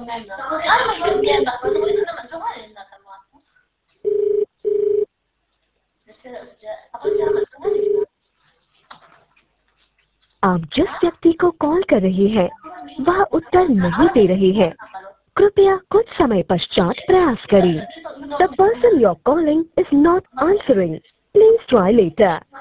आप जिस व्यक्ति को कॉल कर रहे हैं वह उत्तर नहीं दे रहे हैं। कृपया कुछ समय पश्चात प्रयास करें। The person you're calling is not answering. Please try later.